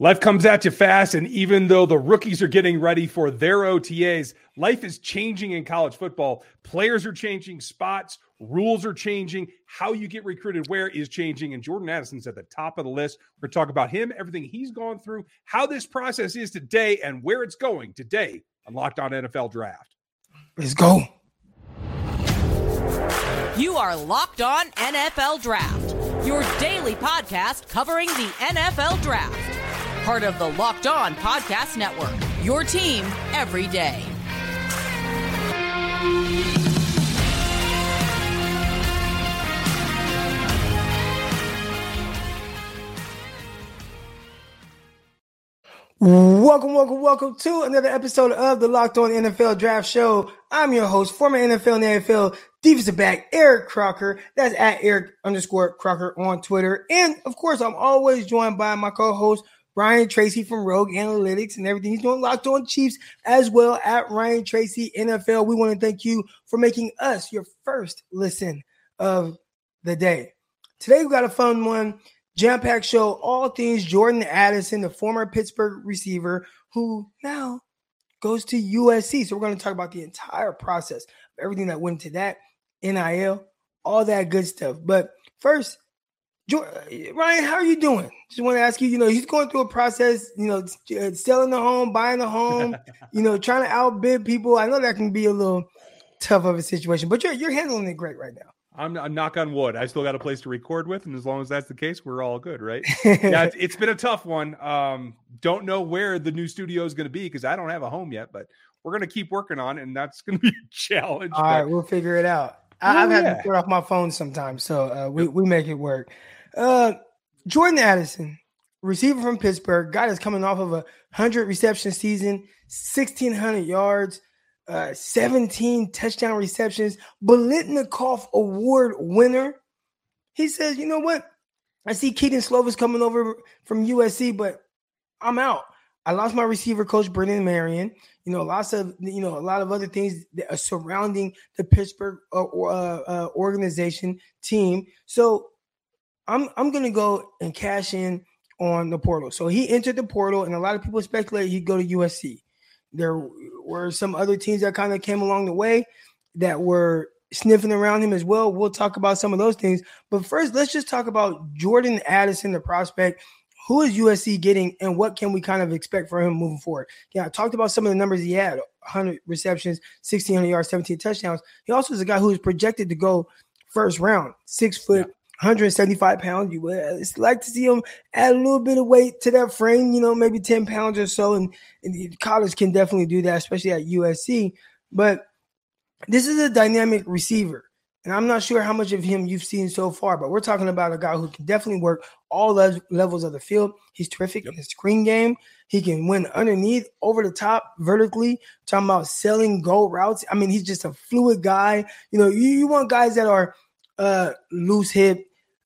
Life comes at you fast, and even though the rookies are getting ready for their OTAs, life is changing in college football. Players are changing spots, rules are changing, how you get recruited where is changing, and Jordan Addison's at the top of the list. We're going to talk about him, everything he's gone through, how this process is today, and where it's going today on Locked On NFL Draft. Let's go. You are Locked On NFL Draft, your daily podcast covering the NFL Draft. Part of the Locked On Podcast Network, your team every day. Welcome to another episode of the Locked On NFL Draft Show. I'm your host, former NFL and NFL defensive back, Eric Crocker. That's at Eric_Crocker on Twitter. And, of course, I'm always joined by my co-host, Ryan Tracy from Rogue Analytics and everything he's doing Locked On Chiefs as well at Ryan Tracy NFL. We want to thank you for making us your first listen of the day. Today we got a fun one, jam-packed show, all things Jordan Addison, the former Pittsburgh receiver who now goes to USC. So we're going to talk about the entire process, everything that went into that, NIL, all that good stuff. But first, Ryan, how are you doing? Just want to ask you, he's going through a process, selling the home, buying the home, trying to outbid people. I know that can be a little tough of a situation, but you're handling it great right now. I'm knock on wood. I still got a place to record with, and as long as that's the case, we're all good, right? Yeah, it's been a tough one. Don't know where the new studio is going to be because I don't have a home yet, but we're going to keep working on it, and that's going to be a challenge. All right, we'll figure it out. I've had to turn off my phone sometimes, so we make it work. Jordan Addison, receiver from Pittsburgh, guy that's coming off of a 100 reception season, 1,600 yards, 17 touchdown receptions, Biletnikoff Award winner. He says, you know what? I see Keaton Slovis coming over from USC, but I'm out. I lost my receiver coach, Brennan Marion. A lot of other things that are surrounding the Pittsburgh organization team. So I'm going to go and cash in on the portal. So he entered the portal, and a lot of people speculate he'd go to USC. There were some other teams that kind of came along the way that were sniffing around him as well. We'll talk about some of those things. But first, let's just talk about Jordan Addison, the prospect. Who is USC getting, and what can we kind of expect for him moving forward? Yeah, I talked about some of the numbers he had, 100 receptions, 1,600 yards, 17 touchdowns. He also is a guy who is projected to go first round, 6 foot, 175 pounds. You would like to see him add a little bit of weight to that frame, maybe 10 pounds or so. And college can definitely do that, especially at USC. But this is a dynamic receiver. And I'm not sure how much of him you've seen so far, but we're talking about a guy who can definitely work all levels of the field. He's terrific in his screen game. He can win underneath, over the top, vertically. Talking about selling go routes. I mean, he's just a fluid guy. You want guys that are loose hip,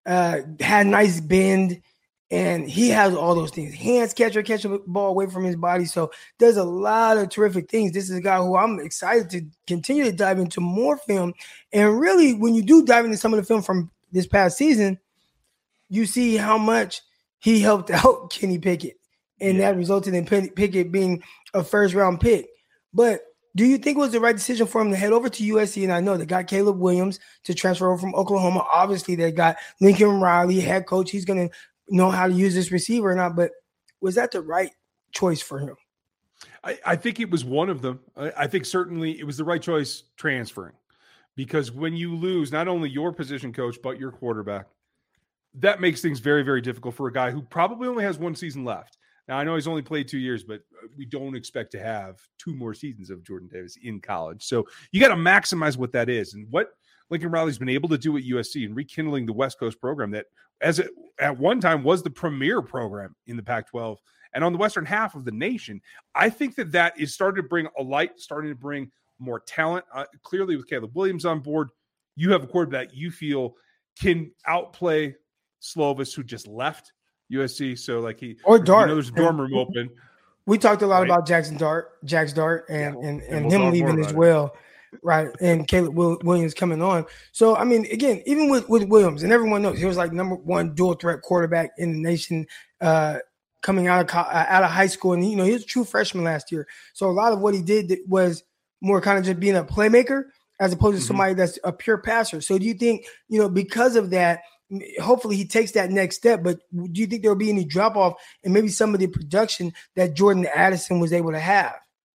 had nice bend, and he has all those things. Hands catch a ball away from his body. So there's a lot of terrific things. This is a guy who I'm excited to continue to dive into more film. And really, when you do dive into some of the film from this past season, you see how much he helped out Kenny Pickett. And that resulted in Pickett being a first-round pick. But do you think it was the right decision for him to head over to USC? And I know they got Caleb Williams to transfer over from Oklahoma. Obviously, they got Lincoln Riley, head coach. He's going to know how to use this receiver or not. But was that the right choice for him? I think it was one of them. I think certainly it was the right choice transferring. Because when you lose not only your position coach, but your quarterback, that makes things very, very difficult for a guy who probably only has one season left. Now, I know he's only played 2 years, but we don't expect to have 2 more seasons of Jordan Davis in college. So you got to maximize what that is. And what Lincoln Riley's been able to do at USC and rekindling the West Coast program that at one time was the premier program in the Pac-12 and on the western half of the nation, I think that is starting to bring a light, starting to bring more talent. Clearly with Caleb Williams on board, you have a quarterback you feel can outplay Slovis, who just left USC, so or Dart. There's a dorm room open. We talked a lot about Jax Dart, and him leaving as well, right? And Caleb Williams coming on. So I mean, again, even with Williams, and everyone knows he was like number one dual threat quarterback in the nation coming out of high school. And, he was a true freshman last year. So a lot of what he did was more kind of just being a playmaker as opposed to somebody that's a pure passer. So do you think, because of that, hopefully he takes that next step, but do you think there will be any drop-off in maybe some of the production that Jordan Addison was able to have?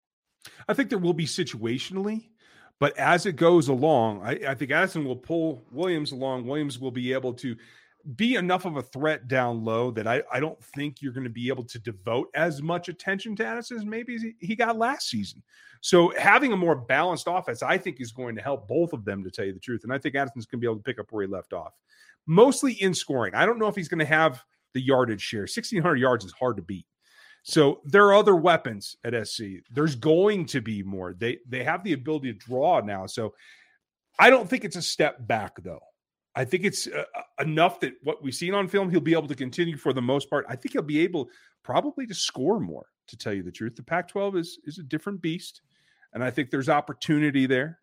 I think there will be situationally, but as it goes along, I think Addison will pull Williams along. Williams will be able to be enough of a threat down low that I don't think you're going to be able to devote as much attention to Addison as maybe he got last season. So having a more balanced offense, I think, is going to help both of them, to tell you the truth. And I think Addison's going to be able to pick up where he left off, mostly in scoring. I don't know if he's going to have the yardage share. 1,600 yards is hard to beat. So there are other weapons at SC. There's going to be more. They have the ability to draw now. So I don't think it's a step back, though. I think it's enough that what we've seen on film, he'll be able to continue for the most part. I think he'll be able probably to score more, to tell you the truth. The Pac-12 is a different beast, and I think there's opportunity there.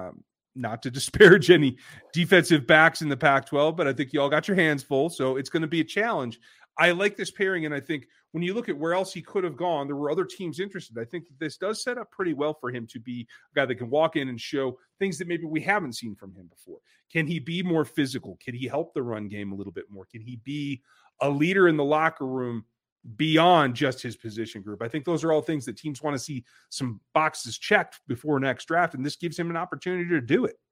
Not to disparage any defensive backs in the Pac-12, but I think you all got your hands full, so it's going to be a challenge. I like this pairing, and I think when you look at where else he could have gone, there were other teams interested. I think that this does set up pretty well for him to be a guy that can walk in and show things that maybe we haven't seen from him before. Can he be more physical? Can he help the run game a little bit more? Can he be a leader in the locker room beyond just his position group? I think those are all things that teams want to see some boxes checked before next draft, and this gives him an opportunity to do it.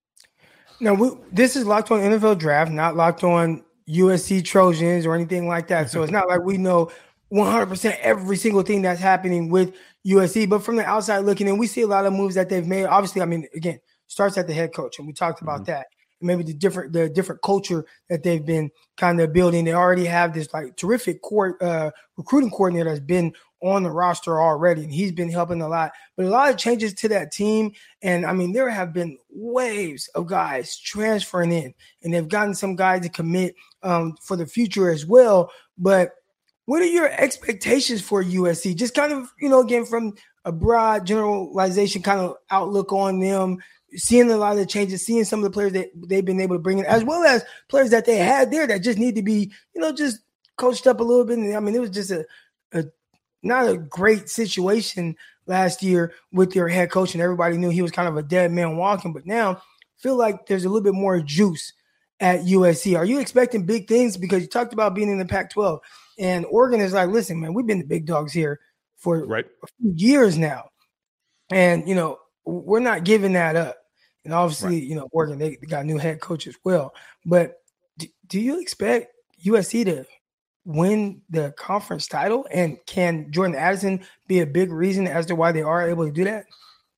Now, this is Locked On NFL Draft, not Locked On USC Trojans or anything like that. So it's not like we know 100% every single thing that's happening with USC, but from the outside looking in, we see a lot of moves that they've made. Obviously, I mean, again, starts at the head coach, and we talked about that. And maybe the different culture that they've been kind of building. They already have this like terrific recruiting coordinator that's been on the roster already, and he's been helping a lot. But a lot of changes to that team, and I mean, there have been waves of guys transferring in, and they've gotten some guys to commit for the future as well. But what are your expectations for USC? Just kind of, again, from a broad generalization kind of outlook on them, seeing a lot of the changes, seeing some of the players that they've been able to bring in, as well as players that they had there that just need to be, just coached up a little bit. And I mean, it was just not a great situation last year with their head coach, and everybody knew he was kind of a dead man walking. But now I feel like there's a little bit more juice at USC. Are you expecting big things? Because you talked about being in the Pac-12, and Oregon is like, listen, man, we've been the big dogs here for a few years now. And, we're not giving that up. And obviously, Oregon, they got a new head coach as well. But do you expect USC to win the conference title? And can Jordan Addison be a big reason as to why they are able to do that?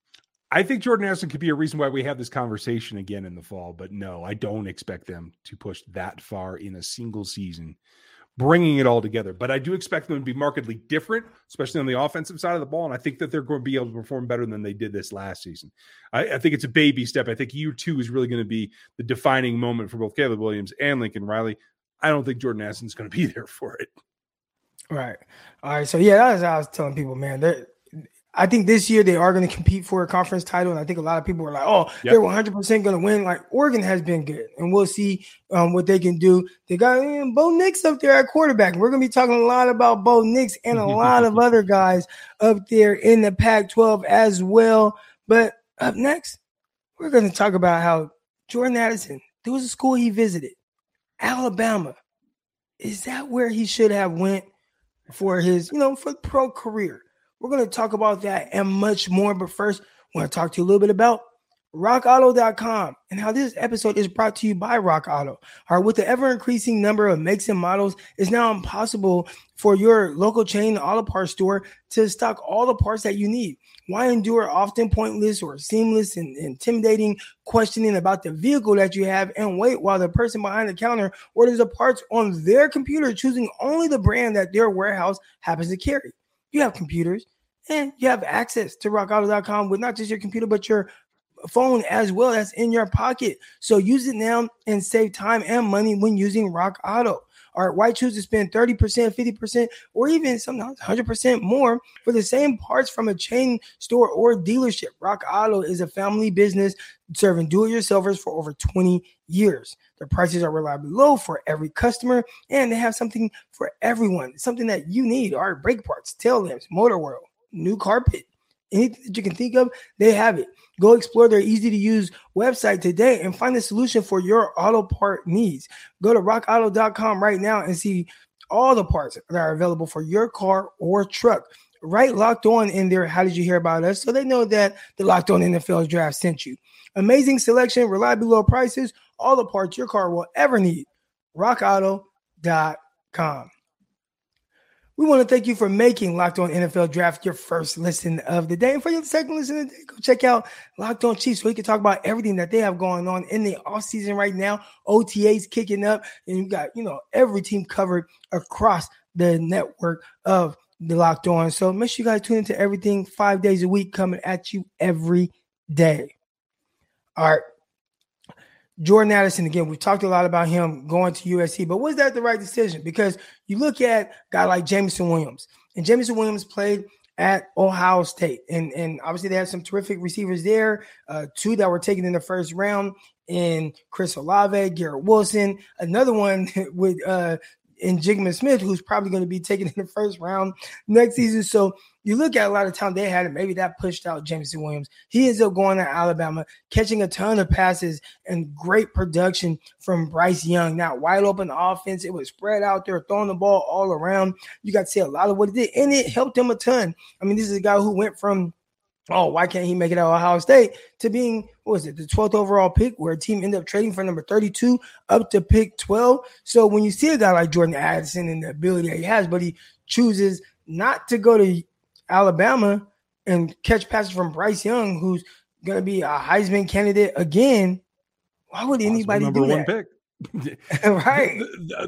I think Jordan Addison could be a reason why we have this conversation again in the fall. But no, I don't expect them to push that far in a single season, bringing it all together. But I do expect them to be markedly different, especially on the offensive side of the ball. And I think that they're going to be able to perform better than they did this last season. I think it's a baby step. I think year 2 is really going to be the defining moment for both Caleb Williams and Lincoln Riley. I don't think Jordan Addison's going to be there for it. Right. All right. So, yeah, that's how I was telling people, man. I think this year they are going to compete for a conference title, and I think a lot of people are like, oh, they're 100% going to win. Like, Oregon has been good, and we'll see what they can do. They got Bo Nix up there at quarterback. We're going to be talking a lot about Bo Nix and a lot of other guys up there in the Pac-12 as well. But up next, we're going to talk about how Jordan Addison, there was a school he visited, Alabama. Is that where he should have went for his, for pro career? We're going to talk about that and much more. But first, I want to talk to you a little bit about RockAuto.com and how this episode is brought to you by Rock Auto. All right, with the ever-increasing number of makes and models, it's now impossible for your local chain auto parts store to stock all the parts that you need. Why endure often pointless or seamless and intimidating questioning about the vehicle that you have and wait while the person behind the counter orders the parts on their computer, choosing only the brand that their warehouse happens to carry? You have computers and you have access to rockauto.com with not just your computer, but your phone as well that's in your pocket. So use it now and save time and money when using Rock Auto. All right, why choose to spend 30%, 50%, or even sometimes 100% more for the same parts from a chain store or dealership? Rock Auto is a family business serving do-it-yourselfers for over 20 years. Their prices are reliably low for every customer, and they have something for everyone, something that you need. All right, brake parts, tail lamps, motor oil, new carpet, anything that you can think of, they have it. Go explore their easy-to-use website today and find a solution for your auto part needs. Go to rockauto.com right now and see all the parts that are available for your car or truck. Right, Locked On in there. How did you hear about us? So they know that the Locked On NFL Draft sent you. Amazing selection, reliably low prices, all the parts your car will ever need. rockauto.com. We want to thank you for making Locked On NFL Draft your first listen of the day. And for your second listen of the day, go check out Locked On Chiefs so we can talk about everything that they have going on in the offseason right now. OTAs kicking up, and you got, every team covered across the network of the Locked On. So make sure you guys tune into everything 5 days a week coming at you every day. All right. Jordan Addison, again, we talked a lot about him going to USC, but was that the right decision? Because you look at a guy like Jameson Williams, and Jameson Williams played at Ohio State, and obviously they had some terrific receivers there, two that were taken in the first round, in Chris Olave, Garrett Wilson, another one with in Jigma Smith, who's probably going to be taken in the first round next season. So you look at a lot of time they had, and maybe that pushed out Jameson Williams. He ends up going to Alabama, catching a ton of passes and great production from Bryce Young. Now, wide open offense. It was spread out there, throwing the ball all around. You got to see a lot of what it did, and it helped him a ton. I mean, this is a guy who went from, why can't he make it out of Ohio State, to being, the 12th overall pick, where a team ended up trading for number 32 up to pick 12. So when you see a guy like Jordan Addison and the ability that he has, but he chooses not to go to Alabama and catch passes from Bryce Young, who's going to be a Heisman candidate again, why would anybody number do one that? Pick? Right.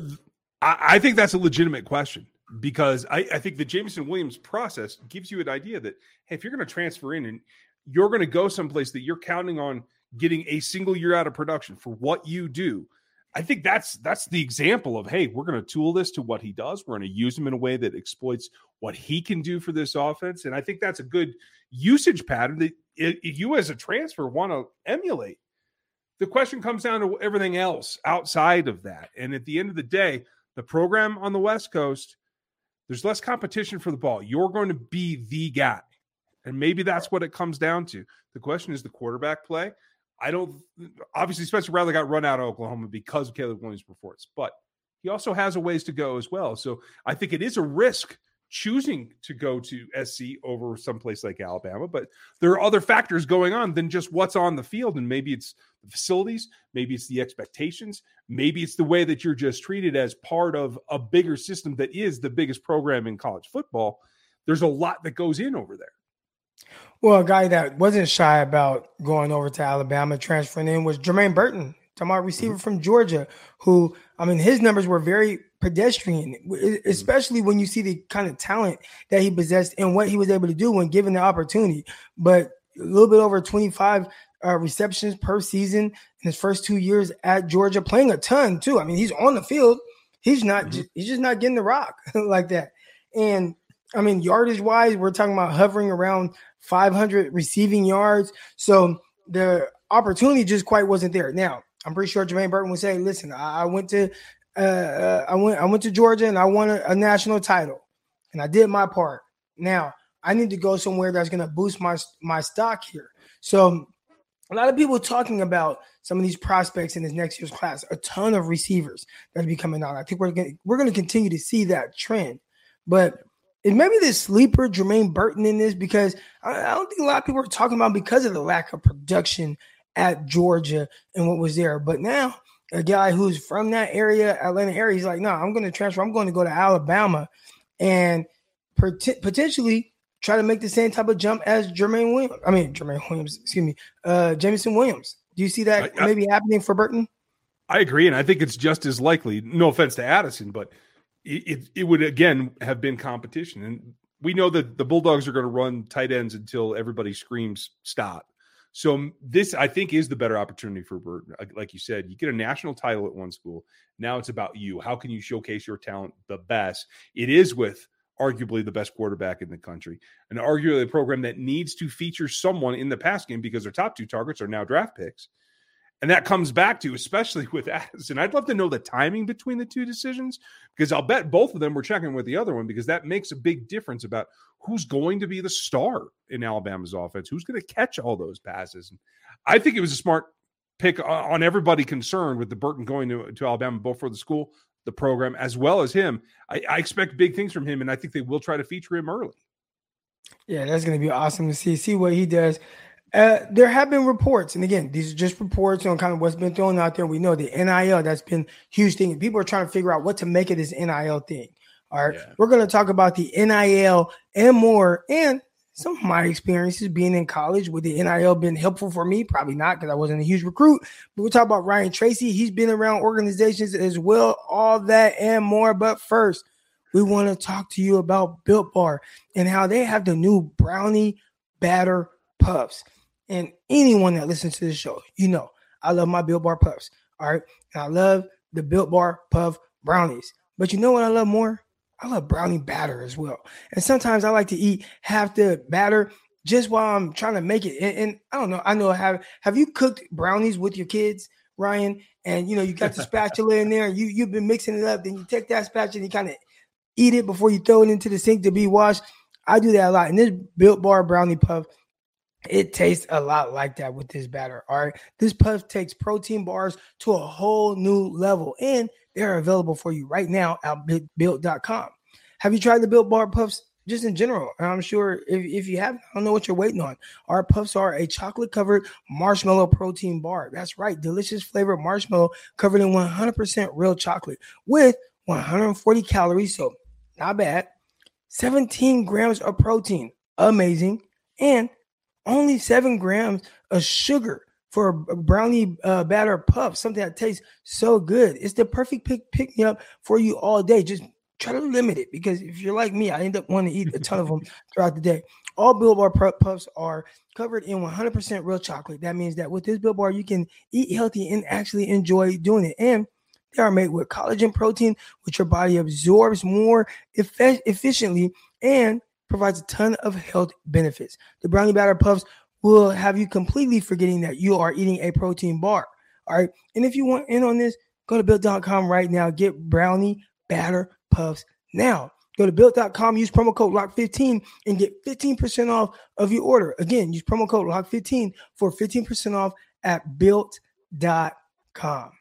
I think that's a legitimate question, because I think the Jameson Williams process gives you an idea that, hey, if you're going to transfer in and you're going to go someplace that you're counting on getting a single year out of production for what you do, I think that's the example of, hey, we're going to tool this to what he does. We're going to use him in a way that exploits what he can do for this offense. And I think that's a good usage pattern that you as a transfer want to emulate. The question comes down to everything else outside of that. And at the end of the day, the program on the West Coast, there's less competition for the ball. You're going to be the guy. And maybe that's what it comes down to. The question is the quarterback play. Obviously Spencer Rattler got run out of Oklahoma because of Caleb Williams' performance, but he also has a ways to go as well. So I think it is a risk choosing to go to SC over someplace like Alabama, but there are other factors going on than just what's on the field. And maybe it's the facilities, maybe it's the expectations, maybe it's the way that you're just treated as part of a bigger system that is the biggest program in college football. There's a lot that goes in over there. Well, a guy that wasn't shy about going over to Alabama, transferring in, was Jermaine Burton, talking about receiver from Georgia, who, his numbers were very pedestrian, especially when you see the kind of talent that he possessed and what he was able to do when given the opportunity. But a little bit over 25 receptions per season in his first 2 years at Georgia, playing a ton too. He's on the field. He's not, he's just not getting the rock like that. And yardage wise, we're talking about hovering around 500 receiving yards. So the opportunity just quite wasn't there. Now, I'm pretty sure Jermaine Burton would say, listen, I went to Georgia and I won a national title and I did my part. Now I need to go somewhere that's going to boost my stock here. So a lot of people talking about some of these prospects in this next year's class, a ton of receivers that will be coming out. I think we're going to continue to see that trend, but is maybe this sleeper Jermaine Burton in this, because I don't think a lot of people are talking about because of the lack of production at Georgia and what was there. But now a guy who's from that area, Atlanta area, he's like, no, I'm going to transfer. I'm going to go to Alabama and potentially try to make the same type of jump as Jameson Williams. Do you see that maybe happening for Burton? I agree. And I think it's just as likely, no offense to Addison, but it would, again, have been competition. And we know that the Bulldogs are going to run tight ends until everybody screams stop. So this, I think, is the better opportunity for Burton. Like you said, you get a national title at one school. Now it's about you. How can you showcase your talent the best? It is with arguably the best quarterback in the country, and arguably a program that needs to feature someone in the pass game because their top 2 targets are now draft picks. And that comes back to, especially with Addison, I'd love to know the timing between the 2 decisions, because I'll bet both of them were checking with the other one, because that makes a big difference about who's going to be the star in Alabama's offense, who's going to catch all those passes. And I think it was a smart pick on everybody concerned with the Burton going to Alabama, both for the school, the program, as well as him. I expect big things from him, and I think they will try to feature him early. Yeah, that's going to be awesome to see what he does. There have been reports, and again, these are just reports on kind of what's been thrown out there. We know the NIL, that's been a huge thing, and people are trying to figure out what to make of this NIL thing. All right, We're going to talk about the NIL and more, and some of my experiences being in college. Would the NIL been helpful for me? Probably not, because I wasn't a huge recruit. But we'll talk about Ryan Tracy. He's been around organizations as well, all that and more. But first, we want to talk to you about Built Bar and how they have the new Brownie Batter Puffs. And anyone that listens to this show, you know, I love my Built Bar Puffs. All right. And I love the Built Bar Puff Brownies. But you know what I love more? I love brownie batter as well. And sometimes I like to eat half the batter just while I'm trying to make it. And I don't know. I know. Have you cooked brownies with your kids, Ryan? And, you know, you got the spatula in there. You've been mixing it up. Then you take that spatula and you kind of eat it before you throw it into the sink to be washed. I do that a lot. And this Built Bar Brownie Puff, it tastes a lot like that with this batter. All right. This puff takes protein bars to a whole new level, and they're available for you right now at built.com. Have you tried the Built Bar Puffs just in general? I'm sure if you haven't, I don't know what you're waiting on. Our puffs are a chocolate-covered marshmallow protein bar. That's right. Delicious flavored marshmallow covered in 100% real chocolate with 140 calories. So not bad. 17 grams of protein. Amazing. And only 7 grams of sugar for a brownie batter puff, something that tastes so good. It's the perfect pick-me-up for you all day. Just try to limit it, because if you're like me, I end up wanting to eat a ton of them throughout the day. All Built Bar puffs are covered in 100% real chocolate. That means that with this Built Bar, you can eat healthy and actually enjoy doing it. And they are made with collagen protein, which your body absorbs more efficiently and provides a ton of health benefits. The brownie batter puffs will have you completely forgetting that you are eating a protein bar. All right. And if you want in on this, go to built.com right now. Get brownie batter puffs now. Go to built.com, use promo code LOCK15 and get 15% off of your order. Again, use promo code LOCK15 for 15% off at built.com.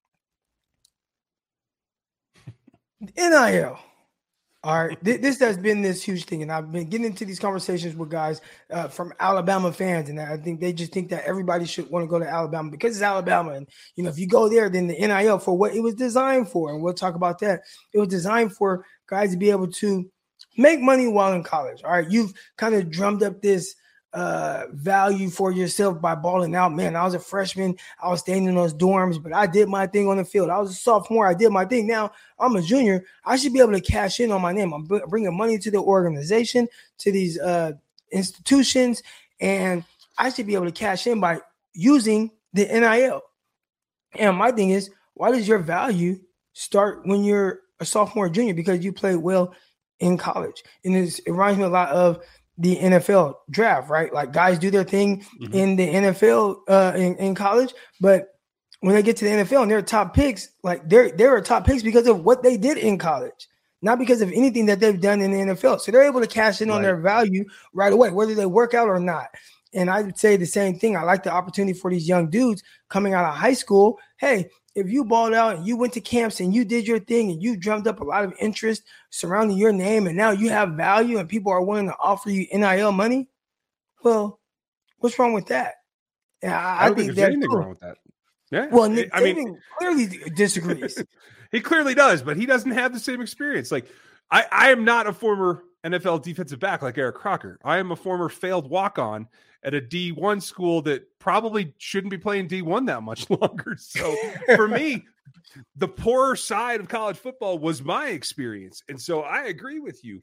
NIL. All right, this has been this huge thing, and I've been getting into these conversations with guys from Alabama fans, and I think they just think that everybody should want to go to Alabama because it's Alabama, and you know, if you go there, then the NIL for what it was designed for, and we'll talk about that. It was designed for guys to be able to make money while in college. All right, you've kind of drummed up this value for yourself by balling out. Man, I was a freshman, I was staying in those dorms, but I did my thing on the field. I was a sophomore, I did my thing. Now I'm a junior, I should be able to cash in on my name. I'm bringing money to the organization, to these institutions, and I should be able to cash in by using the NIL. And my thing is, why does your value start when you're a sophomore or junior? Because you played well in college. And it reminds me a lot of the NFL draft, right? Like guys do their thing in the NFL in college, but when they get to the NFL and they're top picks, like they're top picks because of what they did in college, not because of anything that they've done in the NFL. So they're able to cash in on their value right away, whether they work out or not. And I would say the same thing. I like the opportunity for these young dudes coming out of high school. Hey, if you balled out and you went to camps and you did your thing and you drummed up a lot of interest surrounding your name and now you have value and people are willing to offer you NIL money, well, what's wrong with that? Yeah, I think there's anything wrong with that. Yeah. Well, Nick Saban clearly disagrees. He clearly does, but he doesn't have the same experience. Like I am not a former NFL defensive back like Eric Crocker. I am a former failed walk-on at a D1 school that probably shouldn't be playing D1 that much longer. So for me, the poorer side of college football was my experience. And so I agree with you.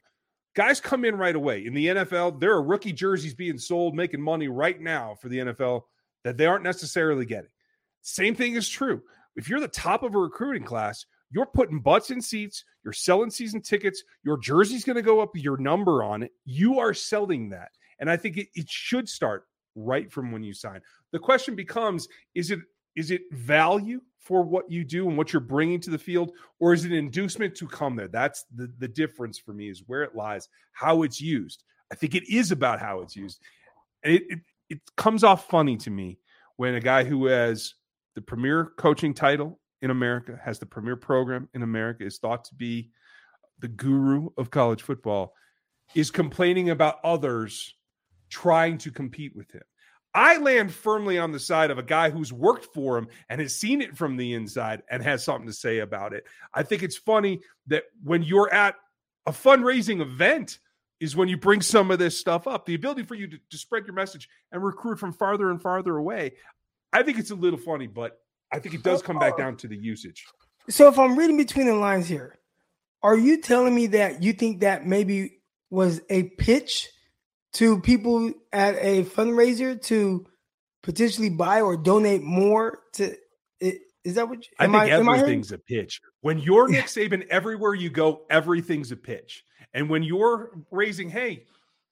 guys come in right away. In the NFL, there are rookie jerseys being sold, making money right now for the NFL that they aren't necessarily getting. Same thing is true. If you're the top of a recruiting class, you're putting butts in seats, you're selling season tickets, your jersey's going to go up with your number on it. You are selling that. And I think it should start right from when you sign. The question becomes, is it value for what you do and what you're bringing to the field, or is it an inducement to come there? That's the difference for me, is where it lies, how it's used. I think it is about how it's used. And it comes off funny to me when a guy who has the premier coaching title in America, has the premier program in America, is thought to be the guru of college football, is complaining about others trying to compete with him. I land firmly on the side of a guy who's worked for him and has seen it from the inside and has something to say about it. I think it's funny that when you're at a fundraising event is when you bring some of this stuff up. The ability for you to spread your message and recruit from farther and farther away. I think it's a little funny, but I think it does come back down to the usage. So if I'm reading between the lines here, are you telling me that you think that maybe was a pitch to people at a fundraiser to potentially buy or donate more to it? Is that what you, I think everything's a pitch. When you're Nick Saban, everywhere you go, everything's a pitch. And when you're raising, hey,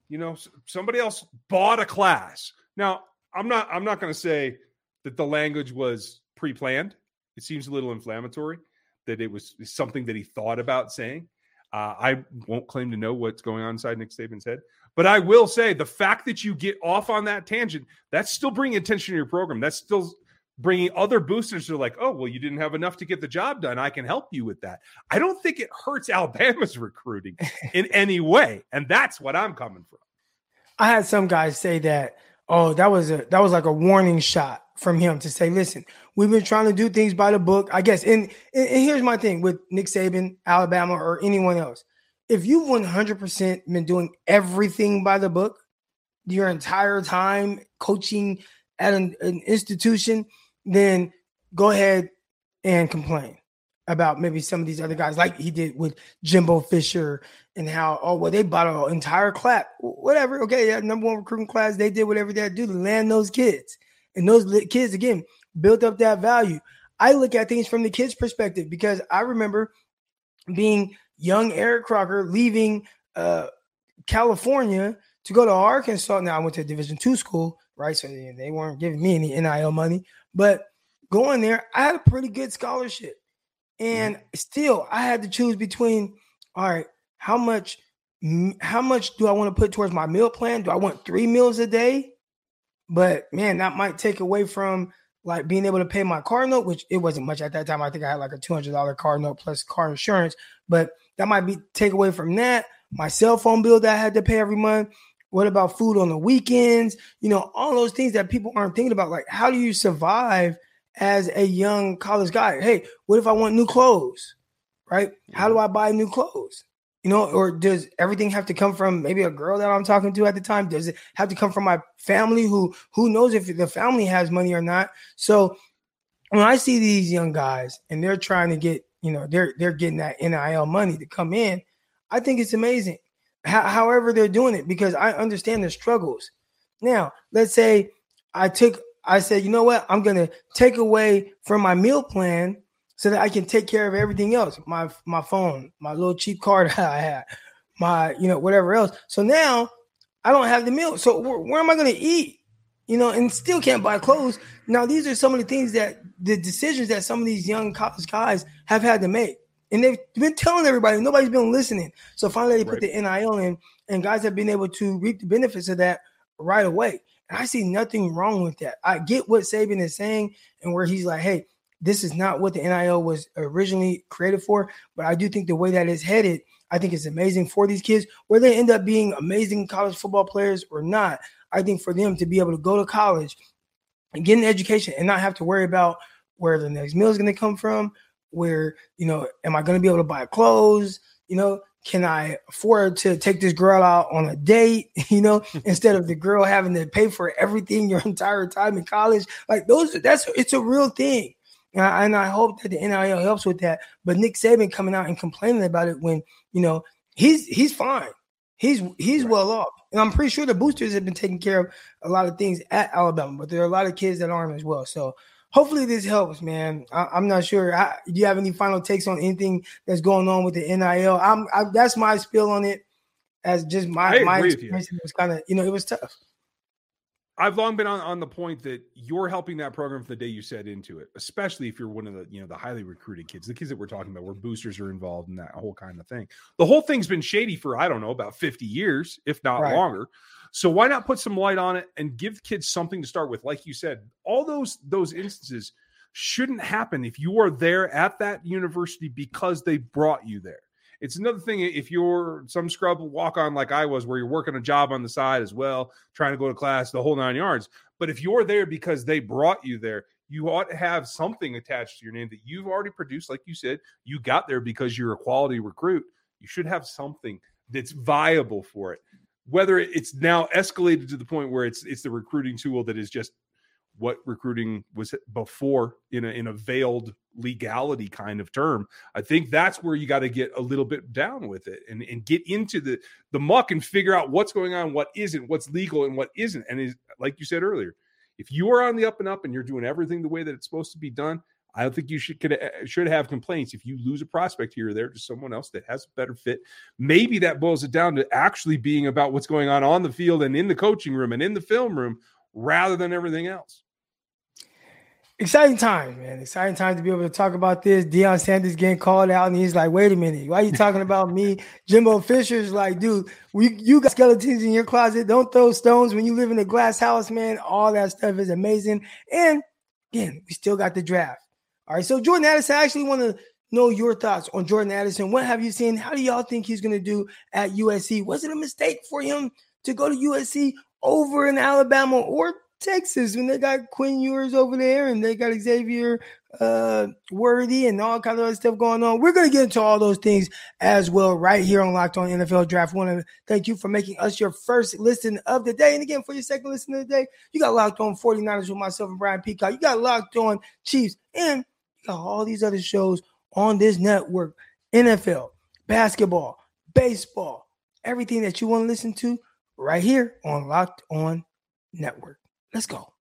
somebody else bought a class. Now, I'm not going to say that the language was pre-planned. It seems a little inflammatory, that it was something that he thought about saying. I won't claim to know what's going on inside Nick Saban's head, but I will say the fact that you get off on that tangent, that's still bringing attention to your program. That's still bringing other boosters to like, oh, well, you didn't have enough to get the job done. I can help you with that. I don't think it hurts Alabama's recruiting in any way. And that's what I'm coming from. I had some guys say that, oh, that was like a warning shot from him to say, listen, we've been trying to do things by the book, I guess. And here's my thing with Nick Saban, Alabama, or anyone else. If you've 100% been doing everything by the book your entire time coaching at an institution, then go ahead and complain about maybe some of these other guys, like he did with Jimbo Fisher, and how, they bought an entire class, whatever. Okay, yeah, number one recruiting class, they did whatever they had to do to land those kids. And those kids, again, built up that value. I look at things from the kids' perspective because I remember being young Eric Crocker leaving California to go to Arkansas. Now, I went to a Division II school, right? So they weren't giving me any NIL money. But going there, I had a pretty good scholarship. And still, I had to choose between, all right, how much do I want to put towards my meal plan? Do I want 3 meals a day? But, man, that might take away from, like, being able to pay my car note, which it wasn't much at that time. I think I had, like, a $200 car note plus car insurance. But that might take away from that. My cell phone bill that I had to pay every month. What about food on the weekends? All those things that people aren't thinking about. Like, how do you survive as a young college guy? Hey, what if I want new clothes, right? How do I buy new clothes? Or does everything have to come from maybe a girl that I'm talking to at the time? Does it have to come from my family who knows if the family has money or not? So when I see these young guys and they're trying to get, they're getting that NIL money to come in, I think it's amazing. However they're doing it, because I understand their struggles. Now, let's say I said, you know what? I'm going to take away from my meal plan so that I can take care of everything else. My phone, my little cheap card I had, my, whatever else. So now I don't have the meal. So where am I going to eat? And still can't buy clothes. Now, these are some of the things the decisions that some of these young college guys have had to make. And they've been telling everybody, nobody's been listening. So finally they put the NIL in, and guys have been able to reap the benefits of that right away. And I see nothing wrong with that. I get what Saban is saying and where he's like, hey, this is not what the NIL was originally created for. But I do think the way that it's headed, I think it's amazing for these kids, whether they end up being amazing college football players or not. I think for them to be able to go to college and get an education and not have to worry about where the next meal is going to come from, where, am I going to be able to buy clothes? Can I afford to take this girl out on a date, instead of the girl having to pay for everything your entire time in college? Like it's a real thing. And I hope that the NIL helps with that. But Nick Saban coming out and complaining about it when, he's fine. he's well off. And I'm pretty sure the boosters have been taking care of a lot of things at Alabama, but there are a lot of kids that aren't as well. So hopefully this helps, man. I'm not sure. Do you have any final takes on anything that's going on with the NIL? That's my spill on it. As just my experience, it was kind of, it was tough. I've long been on the point that you're helping that program from the day you set into it, especially if you're one of the, the highly recruited kids, the kids that we're talking about where boosters are involved in that whole kind of thing. The whole thing's been shady for, I don't know, about 50 years, if not longer. So why not put some light on it and give kids something to start with? Like you said, all those instances shouldn't happen if you are there at that university because they brought you there. It's another thing if you're some scrub walk-on like I was, where you're working a job on the side as well, trying to go to class, the whole 9 yards. But if you're there because they brought you there, you ought to have something attached to your name that you've already produced. Like you said, you got there because you're a quality recruit. You should have something that's viable for it. Whether it's now escalated to the point where it's the recruiting tool that is just what recruiting was before in a veiled legality kind of term. I think that's where you got to get a little bit down with it and get into the muck and figure out what's going on, what isn't, what's legal and what isn't. And like you said earlier, if you are on the up and up and you're doing everything the way that it's supposed to be done, I don't think you should have complaints if you lose a prospect here or there to someone else that has a better fit. Maybe that boils it down to actually being about what's going on the field and in the coaching room and in the film room rather than everything else. Exciting time, man. Exciting time to be able to talk about this. Deion Sanders getting called out, and he's like, wait a minute. Why are you talking about me? Jimbo Fisher's like, dude, you got skeletons in your closet. Don't throw stones when you live in a glass house, man. All that stuff is amazing. And, again, we still got the draft. All right, so Jordan Addison, I actually want to know your thoughts on Jordan Addison. What have you seen? How do y'all think he's going to do at USC? Was it a mistake for him to go to USC over in Alabama or Texas when they got Quinn Ewers over there and they got Xavier Worthy and all kind of other stuff going on? We're going to get into all those things as well right here on Locked On NFL Draft. I want to thank you for making us your first listen of the day. And again, for your second listen of the day, you got Locked On 49ers with myself and Brian Peacock. You got Locked On Chiefs, and you got all these other shows on this network: NFL, basketball, baseball, everything that you want to listen to right here on Locked On Network. Let's go.